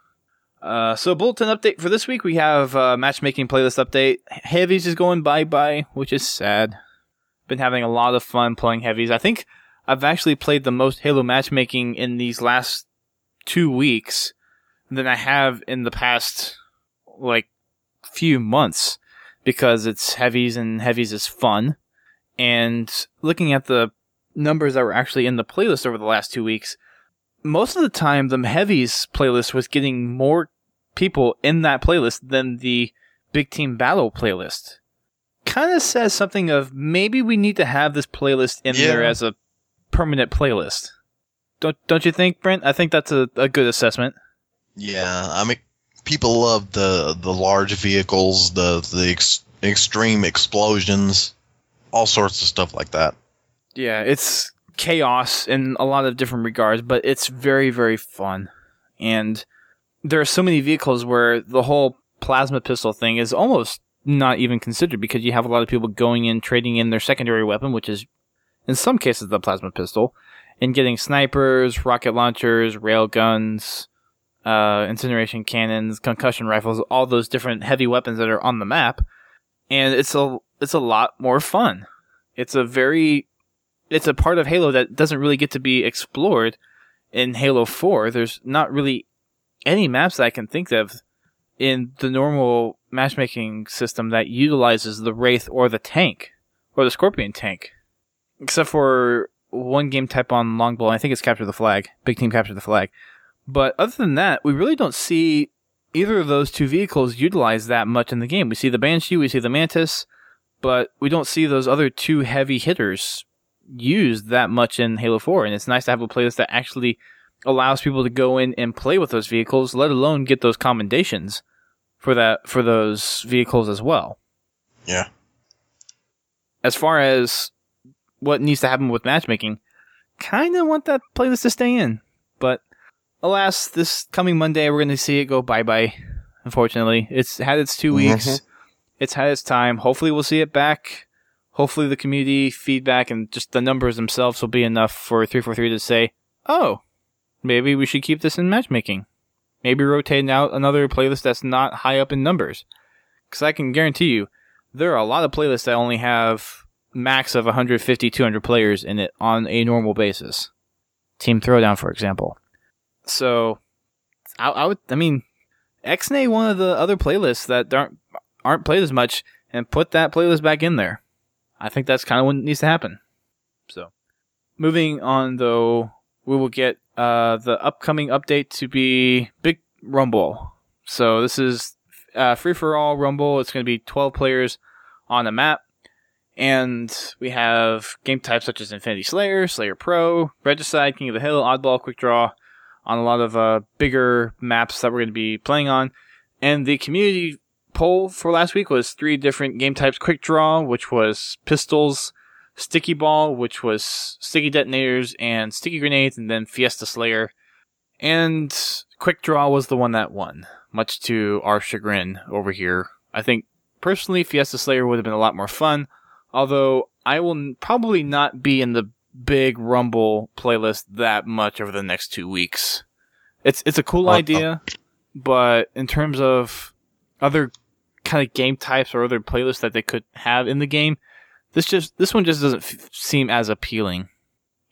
A: So Bulletin update for this week, we have matchmaking playlist update. Heavies is going bye-bye, which is sad. Been having a lot of fun playing Heavies. I think I've actually played the most Halo matchmaking in these last 2 weeks than I have in the past, few months, because it's Heavies and Heavies is fun. And looking at the numbers that were actually in the playlist over the last 2 weeks, most of the time the Heavies playlist was getting more people in that playlist than the Big Team Battle playlist. Kind of says something of maybe we need to have this playlist in there as a permanent playlist. Don't you think, Brent? I think that's a good assessment.
B: Yeah, I mean, people love the large vehicles, the extreme explosions, all sorts of stuff like that.
A: Yeah, it's chaos in a lot of different regards, but it's very, very fun. And there are so many vehicles where the whole plasma pistol thing is almost not even considered, because you have a lot of people going in, trading in their secondary weapon, which is in some cases the plasma pistol, and getting snipers, rocket launchers, rail guns, incineration cannons, concussion rifles, all those different heavy weapons that are on the map. And it's a lot more fun. It's a part of Halo that doesn't really get to be explored in Halo 4. There's not really any maps that I can think of in the normal matchmaking system that utilizes the Wraith or the tank, or the Scorpion tank. Except for one game type on Longbow, I think it's Capture the Flag. Big Team Capture the Flag. But other than that, we really don't see either of those two vehicles utilized that much in the game. We see the Banshee, we see the Mantis, but we don't see those other two heavy hitters used that much in Halo 4. And it's nice to have a playlist that actually allows people to go in and play with those vehicles, let alone get those commendations for those vehicles as well.
B: Yeah.
A: As far as what needs to happen with matchmaking, kind of want that playlist to stay in. But alas, this coming Monday, we're going to see it go bye-bye, unfortunately. It's had its 2 weeks. It's had its time. Hopefully we'll see it back. Hopefully the community feedback and just the numbers themselves will be enough for 343 to say, oh, maybe we should keep this in matchmaking. Maybe rotating out another playlist that's not high up in numbers. Because I can guarantee you, there are a lot of playlists that only have max of 150, 200 players in it on a normal basis. Team Throwdown, for example. So, I mean, Xnay one of the other playlists that aren't played as much, and put that playlist back in there. I think that's kind of what needs to happen. So, moving on though, we will get the upcoming update to be Big Rumble. So this is free-for-all Rumble. It's going to be 12 players on a map. And we have game types such as Infinity Slayer, Slayer Pro, Regicide, King of the Hill, Oddball, Quick Draw, on a lot of bigger maps that we're going to be playing on. And the community poll for last week was 3 different game types. Quick Draw, which was pistols, Sticky Ball, which was sticky detonators and sticky grenades, and then Fiesta Slayer. And Quick Draw was the one that won, much to our chagrin over here. I think, personally, Fiesta Slayer would have been a lot more fun, although I will probably not be in the big Rumble playlist that much over the next 2 weeks. It's a cool idea, but in terms of other kind of game types or other playlists that they could have in the game, this one just doesn't seem as appealing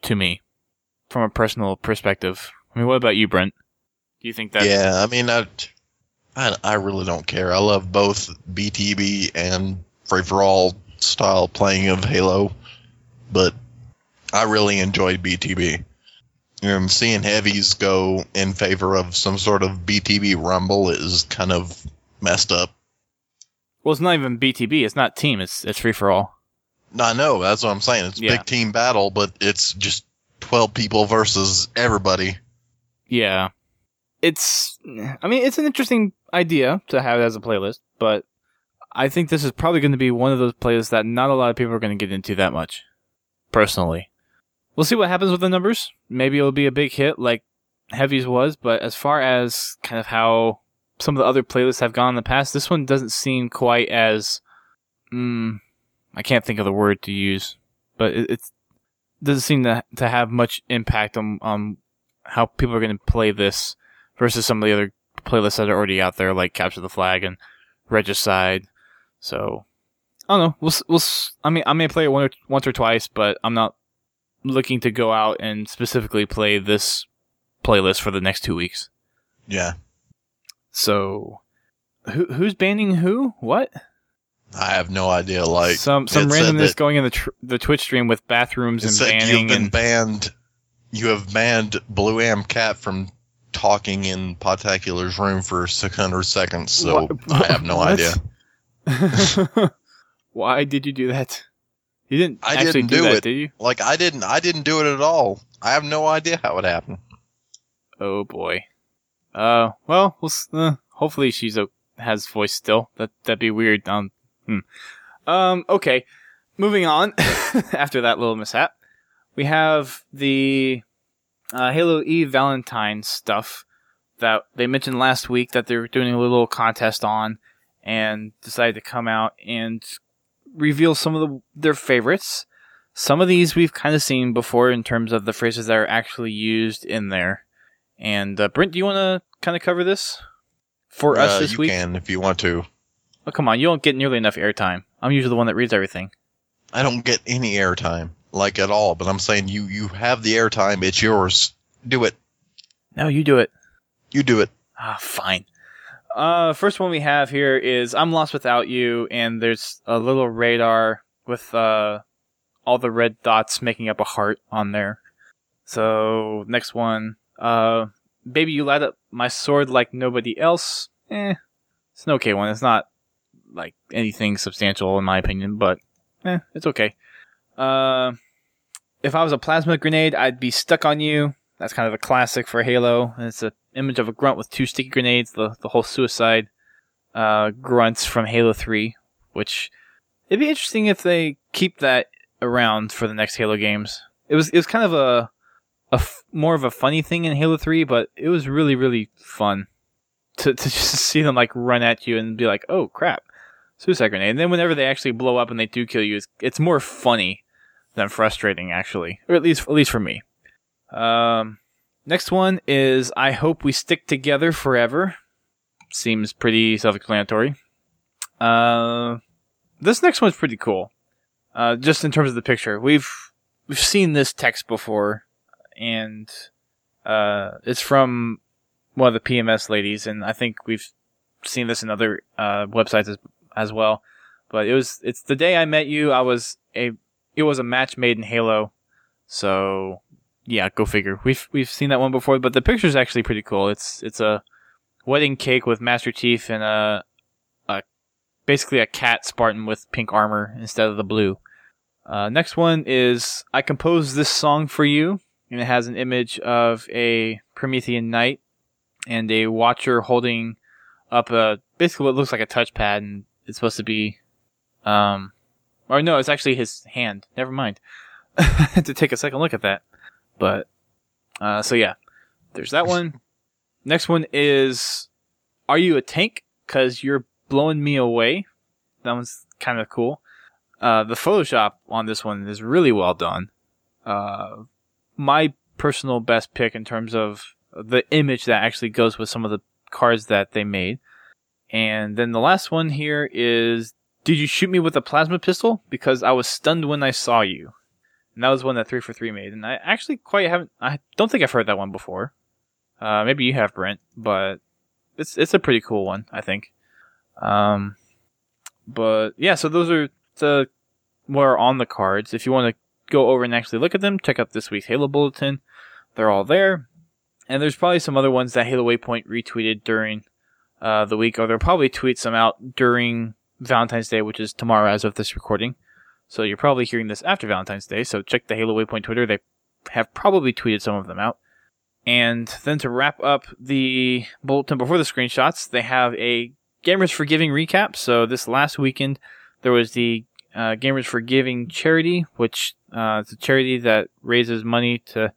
A: to me from a personal perspective. I mean, what about you, Brent? Do you think that?
B: Yeah, I mean, I really don't care. I love both BTB and free-for-all style playing of Halo, but I really enjoyed BTB. Seeing heavies go in favor of some sort of BTB rumble is kind of messed up.
A: Well, it's not even BTB. It's not team. It's free-for-all.
B: I know, that's what I'm saying. It's a big team battle, but it's just 12 people versus everybody.
A: Yeah. It's an interesting idea to have as a playlist, but I think this is probably going to be one of those playlists that not a lot of people are going to get into that much, personally. We'll see what happens with the numbers. Maybe it'll be a big hit like Heavies was, but as far as kind of how some of the other playlists have gone in the past, this one doesn't seem quite as... I can't think of the word to use, but it doesn't seem to have much impact on how people are going to play this versus some of the other playlists that are already out there, like Capture the Flag and Regicide. So, I don't know. I may play it once or twice, but I'm not looking to go out and specifically play this playlist for the next 2 weeks.
B: Yeah.
A: So, who's banning who? What?
B: I have no idea. Like
A: some randomness going in the Twitch stream with bathrooms and banning.
B: You have banned Blue Am Cat from talking in Podtacular's room for 600 seconds. So I have no idea.
A: Why did you do that? You didn't.
B: I
A: actually
B: didn't
A: do that,
B: it.
A: Did you?
B: Like I didn't do it at all. I have no idea how it happened.
A: Oh boy. Well, hopefully she's has voice still. That'd be weird. Okay. Moving on. After that little mishap, we have the Halo Eve Valentine stuff that they mentioned last week that they were doing a little contest on, and decided to come out and reveal some of their favorites. Some of these we've kind of seen before in terms of the phrases that are actually used in there. And Brent, do you want to kind of cover this for us this week?
B: You can if you want to.
A: Oh, come on. You don't get nearly enough airtime. I'm usually the one that reads everything.
B: I don't get any airtime, like at all, but I'm saying you have the airtime. It's yours. Do it.
A: No, you do it.
B: You do it.
A: Fine. First one we have here is I'm Lost Without You, and there's a little radar with all the red dots making up a heart on there. So, next one. Baby, you light up my sword like nobody else. It's an okay one. It's not like anything substantial in my opinion, but it's okay. If I was a plasma grenade, I'd be stuck on you. That's kind of a classic for Halo. And it's an image of a grunt with 2 sticky grenades, the whole suicide grunts from Halo 3, which it'd be interesting if they keep that around for the next Halo games. It was kind of more of a funny thing in Halo 3, but it was really, really fun to just see them like run at you and be like, oh crap, suicide grenade. And then whenever they actually blow up and they do kill you, it's more funny than frustrating, actually. Or at least for me. Next one is I hope we stick together forever. Seems pretty self-explanatory. This next one's pretty cool. Just in terms of the picture. We've seen this text before, and it's from one of the PMS ladies, and I think we've seen this in other websites as well. But it's the day I met you. It was a match made in Halo, so yeah, go figure. We've seen that one before, but the picture's actually pretty cool. It's a wedding cake with Master Chief and basically a cat Spartan with pink armor instead of the blue. Next one is I composed this song for you, and it has an image of a Promethean knight and a watcher holding up basically what looks like a touchpad, and it's supposed to be or no, it's actually his hand. Never mind. I had to take a second look at that. But so yeah, there's that one. Next one is Are You a Tank? 'Cause you're blowing me away. That one's kind of cool. The Photoshop on this one is really well done. My personal best pick in terms of the image that actually goes with some of the cards that they made. And then the last one here is Did you shoot me with a plasma pistol? Because I was stunned when I saw you. And that was one that 343 made. And I actually I don't think I've heard that one before. Maybe you have, Brent, but it's a pretty cool one, I think. But yeah, so those are what are on the cards. If you want to go over and actually look at them, check out this week's Halo Bulletin. They're all there. And there's probably some other ones that Halo Waypoint retweeted during the week, or they'll probably tweet some out during Valentine's Day, which is tomorrow as of this recording. So you're probably hearing this after Valentine's Day, so check the Halo Waypoint Twitter. They have probably tweeted some of them out. And then to wrap up the bulletin before the screenshots, they have a Gamers for Giving recap. So this last weekend, there was the Gamers for Giving charity, which is a charity that raises money to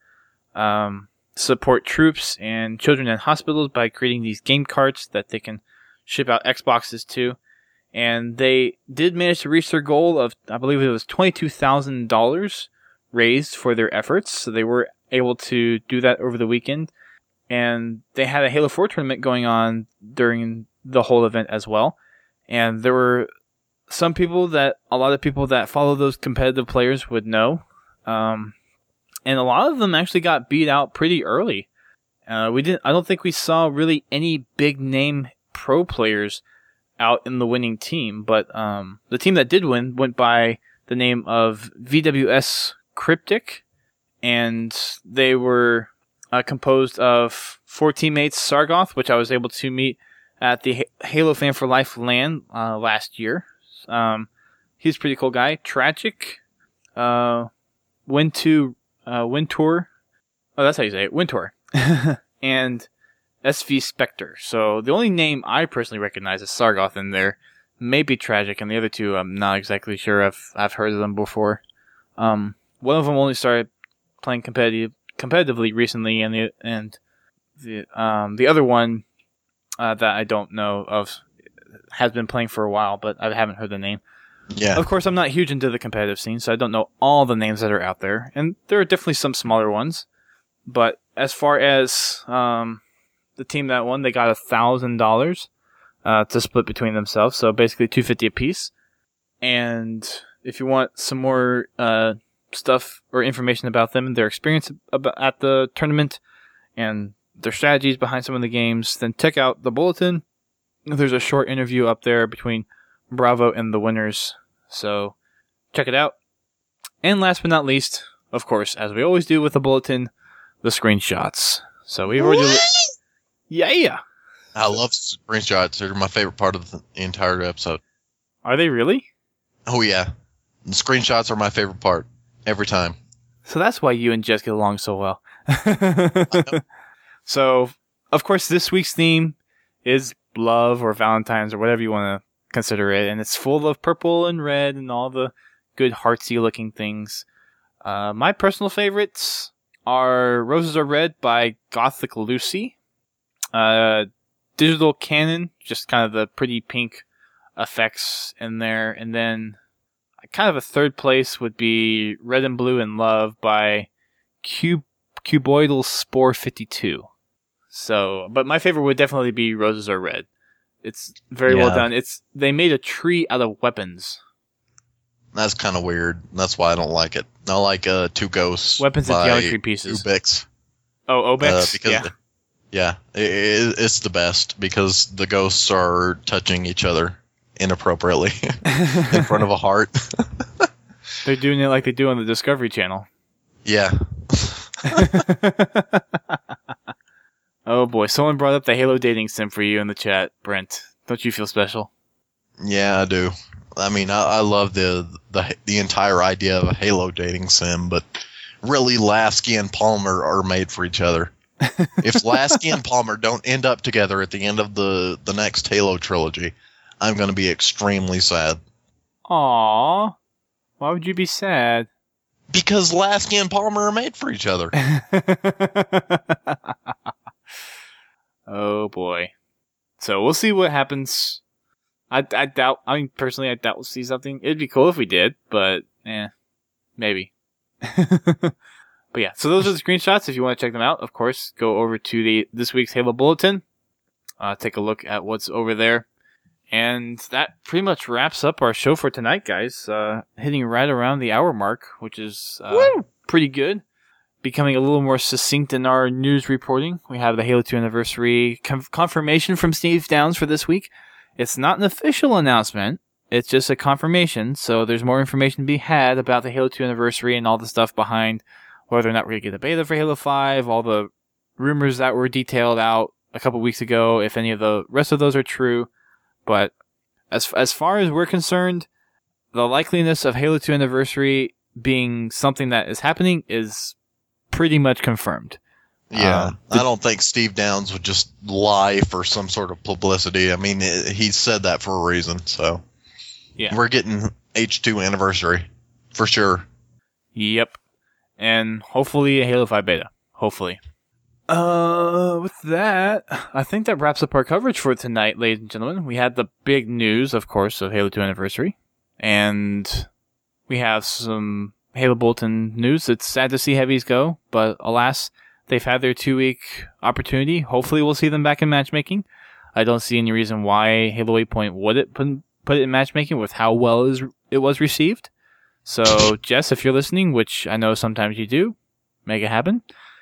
A: support troops and children in hospitals by creating these game carts that they can ship out Xboxes to. And they did manage to reach their goal of, I believe it was $22,000 raised for their efforts. So they were able to do that over the weekend. And they had a Halo 4 tournament going on during the whole event as well. And there were a lot of people that follow those competitive players would know. And a lot of them actually got beat out pretty early. I don't think we saw really any big name pro players out in the winning team, but the team that did win went by the name of VWS Cryptic, and they were composed of 4 teammates: Sargoth, which I was able to meet at the Halo Fan for Life LAN last year. He's a pretty cool guy. Tragic, Wintour, oh, that's how you say it, Wintour, and SV Spectre. So the only name I personally recognize is Sargoth in there. Maybe Tragic, and the other two I'm not exactly sure. I've heard of them before. One of them only started playing competitively recently, and the other one that I don't know of has been playing for a while, but I haven't heard the name.
B: Yeah.
A: Of course, I'm not huge into the competitive scene, so I don't know all the names that are out there, and there are definitely some smaller ones. But as far as the team that won, they got $1,000 to split between themselves, so basically $250 apiece. And if you want some more stuff or information about them and their experience at the tournament and their strategies behind some of the games, then check out the bulletin. There's a short interview up there between Bravo and the winners, so check it out. And last but not least, of course, as we always do with the bulletin, the screenshots. So we've already... Yeah!
B: I love screenshots. They're my favorite part of the entire episode.
A: Are they really?
B: Oh, yeah. The screenshots are my favorite part. Every time.
A: So that's why you and Jess get along so well. So, of course, this week's theme is love or Valentine's or whatever you want to consider it. And it's full of purple and red and all the good heartsy looking things. My personal favorites are Roses Are Red by Gothic Lucy. Digital Cannon, just kind of the pretty pink effects in there. And then kind of a third place would be Red and Blue in Love by Cuboidal Spore 52. So, but my favorite would definitely be Roses Are Red. It's very well done. They made a tree out of weapons.
B: That's kind of weird. That's why I don't like it. I like Two Ghosts.
A: Weapons and geometry pieces.
B: Ubix.
A: Oh, Obix?
B: Yeah. It's the best because the ghosts are touching each other inappropriately in front of a heart.
A: They're doing it like they do on the Discovery Channel.
B: Yeah.
A: Oh boy, someone brought up the Halo dating sim for you in the chat, Brent. Don't you feel special?
B: Yeah, I do. I mean, I love the entire idea of a Halo dating sim, but really Lasky and Palmer are made for each other. If Lasky and Palmer don't end up together at the end of the next Halo trilogy, I'm going to be extremely sad.
A: Aww. Why would you be sad?
B: Because Lasky and Palmer are made for each other.
A: Oh boy. So we'll see what happens. I doubt, personally, I doubt we'll see something. It'd be cool if we did, but, maybe. But yeah, so those are the screenshots. If you want to check them out, of course, go over to this week's Halo Bulletin. Take a look at what's over there. And that pretty much wraps up our show for tonight, guys. Hitting right around the hour mark, which is pretty good. Becoming a little more succinct in our news reporting. We have the Halo 2 anniversary confirmation from Steve Downes for this week. It's not an official announcement. It's just a confirmation. So there's more information to be had about the Halo 2 anniversary and all the stuff behind whether or not we're going to get a beta for Halo 5, all the rumors that were detailed out a couple weeks ago, if any of the rest of those are true. But as far as we're concerned, the likeliness of Halo 2 anniversary being something that is happening is pretty much confirmed.
B: Yeah, I don't think Steve Downes would just lie for some sort of publicity. I mean, he said that for a reason, so yeah. We're getting H2 anniversary, for sure.
A: Yep, and hopefully a Halo 5 beta. Hopefully. With that, I think that wraps up our coverage for tonight, ladies and gentlemen. We had the big news, of course, of Halo 2 anniversary, and we have some Halo Bulletin news. It's sad to see Heavies go, but alas, they've had their 2-week opportunity. Hopefully we'll see them back in matchmaking. I don't see any reason why Halo Waypoint wouldn't put it in matchmaking with how well it was received. So, Jess, if you're listening, which I know sometimes you do, make it happen.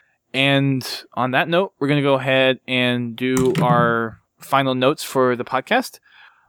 A: And on that note, we're going to go ahead and do our final notes for the podcast.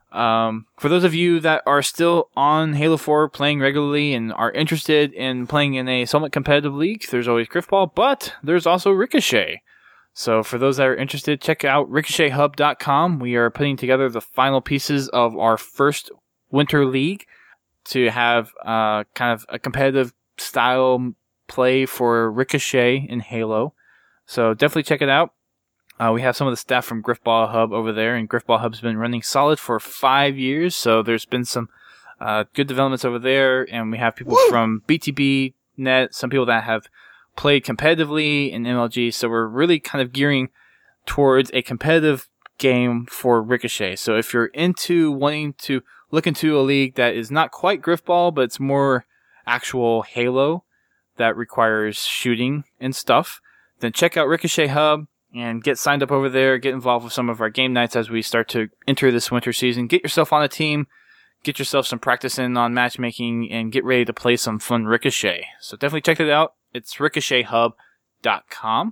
A: For those of you that are still on Halo 4 playing regularly and are interested in playing in a somewhat competitive league, there's always Griffball, but there's also Ricochet. So for those that are interested, check out RicochetHub.com. We are putting together the final pieces of our first winter league to have kind of a competitive style play for Ricochet in Halo. So definitely check it out. We have some of the staff from Griffball Hub over there, and Griffball Hub's been running solid for 5 years, so there's been some good developments over there, and we have people from BTB Net, some people that have played competitively in MLG, so we're really kind of gearing towards a competitive game for Ricochet. So if you're into wanting to look into a league that is not quite Griffball, but it's more actual Halo that requires shooting and stuff, then check out Ricochet Hub and get signed up over there, get involved with some of our game nights as we start to enter this winter season. Get yourself on a team, get yourself some practice in on matchmaking, and get ready to play some fun Ricochet. So definitely check it out. It's RicochetHub.com.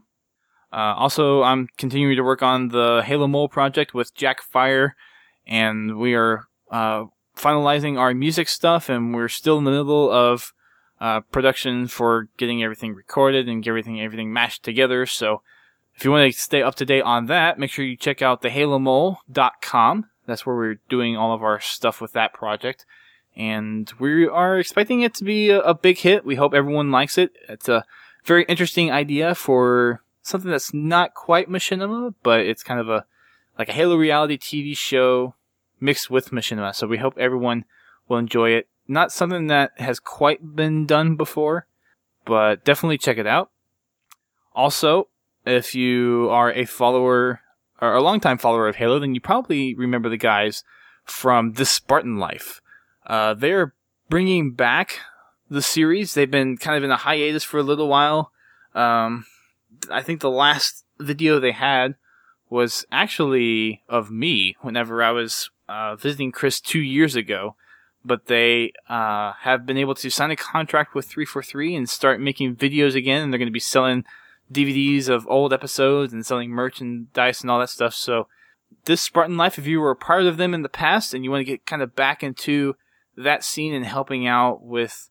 A: Also, I'm continuing to work on the Halo Mole project with Jack Fire, and we are finalizing our music stuff, and we're still in the middle of production for getting everything recorded and getting everything mashed together. So if you want to stay up to date on that, make sure you check out thehalomole.com. That's where we're doing all of our stuff with that project. And we are expecting it to be a big hit. We hope everyone likes it. It's a very interesting idea for something that's not quite machinima, but it's kind of like a Halo reality TV show mixed with machinima. So we hope everyone will enjoy it. Not something that has quite been done before, but definitely check it out. Also, if you are a follower or a longtime follower of Halo, then you probably remember the guys from This Spartan Life. They're bringing back the series. They've been kind of in a hiatus for a little while. I think the last video they had was actually of me whenever I was visiting Chris 2 years ago. But they have been able to sign a contract with 343 and start making videos again, and they're going to be selling DVDs of old episodes and selling merchandise and all that stuff. So This Spartan Life, if you were a part of them in the past and you want to get kind of back into that scene and helping out with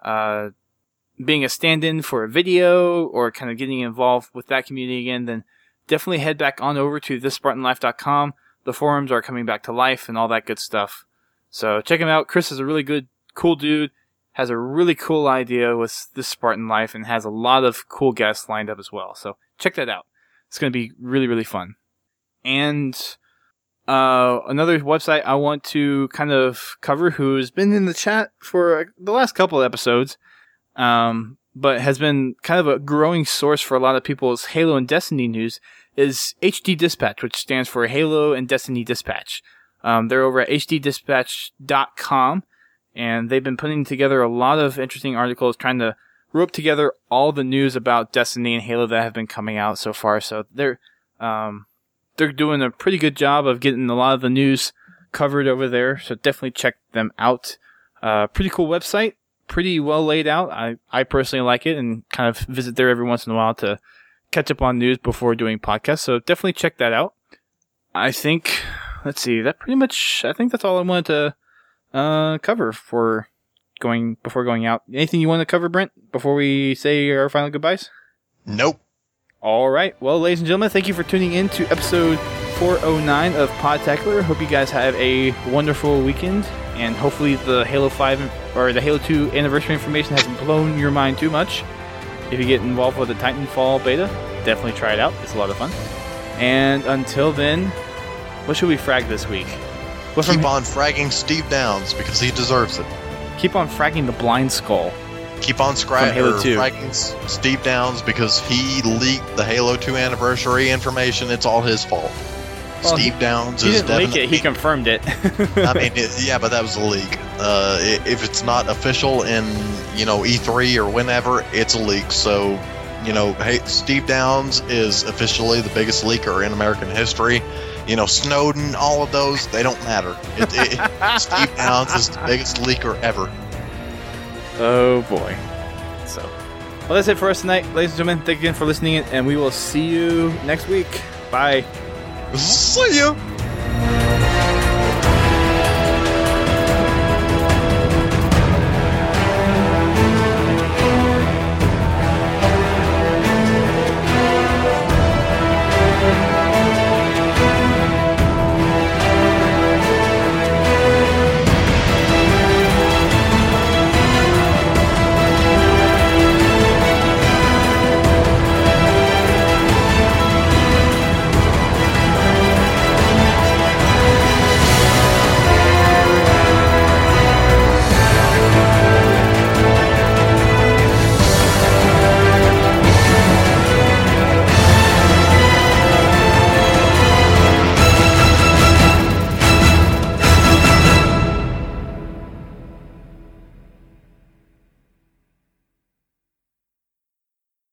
A: being a stand-in for a video or kind of getting involved with that community again, then definitely head back on over to thisspartanlife.com. The forums are coming back to life and all that good stuff. So check him out. Chris is a really cool dude, has a really cool idea with This Spartan Life, and has a lot of cool guests lined up as well. So check that out. It's going to be really, really fun. And another website I want to kind of cover, who's been in the chat for the last couple of episodes, but has been kind of a growing source for a lot of people's Halo and Destiny news, is HD Dispatch, which stands for Halo and Destiny Dispatch. They're over at hddispatch.com, and they've been putting together a lot of interesting articles trying to rope together all the news about Destiny and Halo that have been coming out so far. So they're doing a pretty good job of getting a lot of the news covered over there, so definitely check them out. Pretty cool website, pretty well laid out. I personally like it and kind of visit there every once in a while to catch up on news before doing podcasts, so definitely check that out. I think, let's see, I think that's all I wanted to cover before going out. Anything you want to cover, Brent, before we say our final goodbyes?
B: Nope.
A: All right. Well, ladies and gentlemen, thank you for tuning in to episode 409 of Podtacular. Hope you guys have a wonderful weekend, and hopefully the Halo 5 or the Halo 2 anniversary information hasn't blown your mind too much. If you get involved with the Titanfall beta, definitely try it out. It's a lot of fun. And until then, what should we frag this week?
B: Keep on fragging Steve Downs because he deserves it.
A: Keep on fragging the Blind Skull.
B: Keep on fragging Steve Downs because he leaked the Halo 2 anniversary information. It's all his fault. Well, Steve Downs
A: he didn't leak it. He confirmed it.
B: I mean, yeah, but that was a leak. If it's not official in E3 or whenever, it's a leak. So, hey, Steve Downs is officially the biggest leaker in American history. Snowden, all of those, they don't matter. Steve Downs is the biggest leaker ever.
A: Oh boy. So, well, that's it for us tonight, ladies and gentlemen. Thank you again for listening, and we will see you next week. Bye.
B: See you.